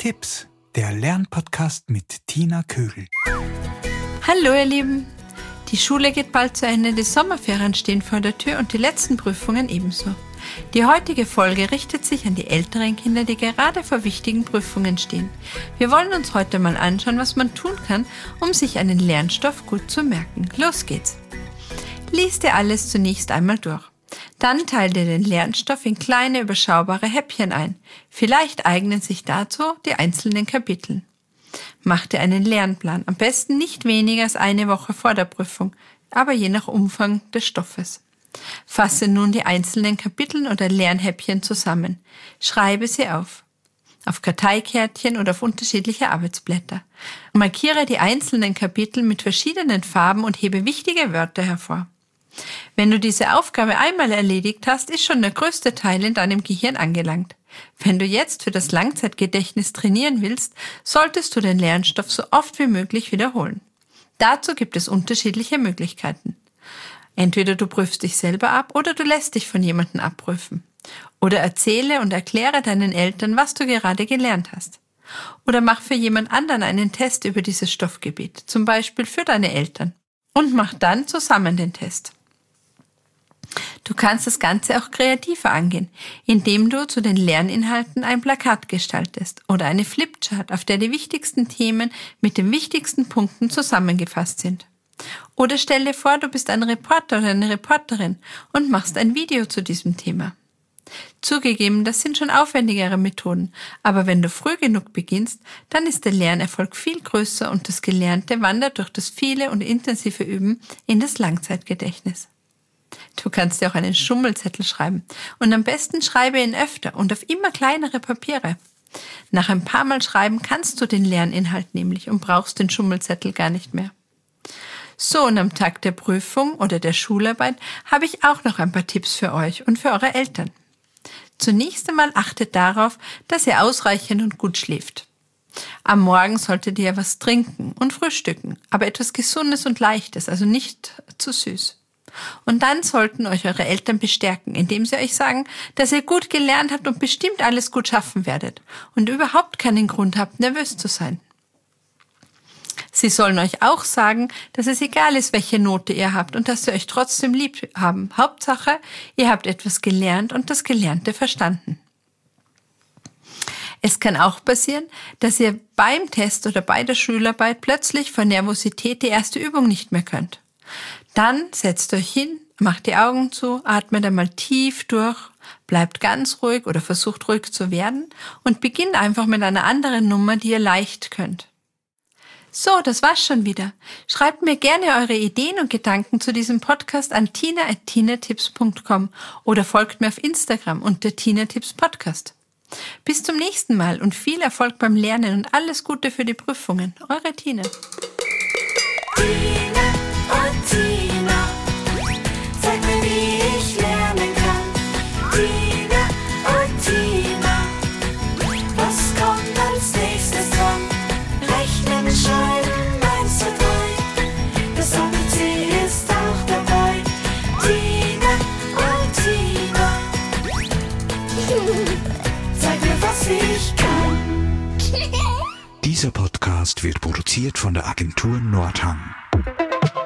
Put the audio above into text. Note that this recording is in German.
Tipps, der Lernpodcast mit Tina Kögel. Hallo ihr Lieben, die Schule geht bald zu Ende, die Sommerferien stehen vor der Tür und die letzten Prüfungen ebenso. Die heutige Folge richtet sich an die älteren Kinder, die gerade vor wichtigen Prüfungen stehen. Wir wollen uns heute mal anschauen, was man tun kann, um sich einen Lernstoff gut zu merken. Los geht's! Lies dir alles zunächst einmal durch. Dann teile dir den Lernstoff in kleine, überschaubare Häppchen ein. Vielleicht eignen sich dazu die einzelnen Kapitel. Mach dir einen Lernplan, am besten nicht weniger als eine Woche vor der Prüfung, aber je nach Umfang des Stoffes. Fasse nun die einzelnen Kapitel oder Lernhäppchen zusammen. Schreibe sie auf Karteikärtchen oder auf unterschiedliche Arbeitsblätter. Markiere die einzelnen Kapitel mit verschiedenen Farben und hebe wichtige Wörter hervor. Wenn du diese Aufgabe einmal erledigt hast, ist schon der größte Teil in deinem Gehirn angelangt. Wenn du jetzt für das Langzeitgedächtnis trainieren willst, solltest du den Lernstoff so oft wie möglich wiederholen. Dazu gibt es unterschiedliche Möglichkeiten. Entweder du prüfst dich selber ab oder du lässt dich von jemandem abprüfen. Oder erzähle und erkläre deinen Eltern, was du gerade gelernt hast. Oder mach für jemand anderen einen Test über dieses Stoffgebiet, zum Beispiel für deine Eltern. Und mach dann zusammen den Test. Du kannst das Ganze auch kreativer angehen, indem du zu den Lerninhalten ein Plakat gestaltest oder eine Flipchart, auf der die wichtigsten Themen mit den wichtigsten Punkten zusammengefasst sind. Oder stell dir vor, du bist ein Reporter oder eine Reporterin und machst ein Video zu diesem Thema. Zugegeben, das sind schon aufwendigere Methoden, aber wenn du früh genug beginnst, dann ist der Lernerfolg viel größer und das Gelernte wandert durch das viele und intensive Üben in das Langzeitgedächtnis. Du kannst dir auch einen Schummelzettel schreiben und am besten schreibe ihn öfter und auf immer kleinere Papiere. Nach ein paar Mal schreiben kannst du den Lerninhalt nämlich und brauchst den Schummelzettel gar nicht mehr. So, und am Tag der Prüfung oder der Schularbeit habe ich auch noch ein paar Tipps für euch und für eure Eltern. Zunächst einmal achtet darauf, dass ihr ausreichend und gut schläft. Am Morgen solltet ihr was trinken und frühstücken, aber etwas Gesundes und Leichtes, also nicht zu süß. Und dann sollten euch eure Eltern bestärken, indem sie euch sagen, dass ihr gut gelernt habt und bestimmt alles gut schaffen werdet und überhaupt keinen Grund habt, nervös zu sein. Sie sollen euch auch sagen, dass es egal ist, welche Note ihr habt und dass sie euch trotzdem lieb haben. Hauptsache, ihr habt etwas gelernt und das Gelernte verstanden. Es kann auch passieren, dass ihr beim Test oder bei der Schularbeit plötzlich vor Nervosität die erste Übung nicht mehr könnt. Dann setzt euch hin, macht die Augen zu, atmet einmal tief durch, bleibt ganz ruhig oder versucht ruhig zu werden und beginnt einfach mit einer anderen Nummer, die ihr leicht könnt. So, das war's schon wieder. Schreibt mir gerne eure Ideen und Gedanken zu diesem Podcast an tina@tinatips.com oder folgt mir auf Instagram unter Tinatips Podcast. Bis zum nächsten Mal und viel Erfolg beim Lernen und alles Gute für die Prüfungen. Eure Tina. Tina, zeig mir, wie ich lernen kann. Tina, was kommt als nächstes dran? Rechnen, schreiben, 1, 2, 3, das ABC ist auch dabei. Tina, zeig mir, was ich kann. Dieser Podcast wird produziert von der Agentur Nordhang.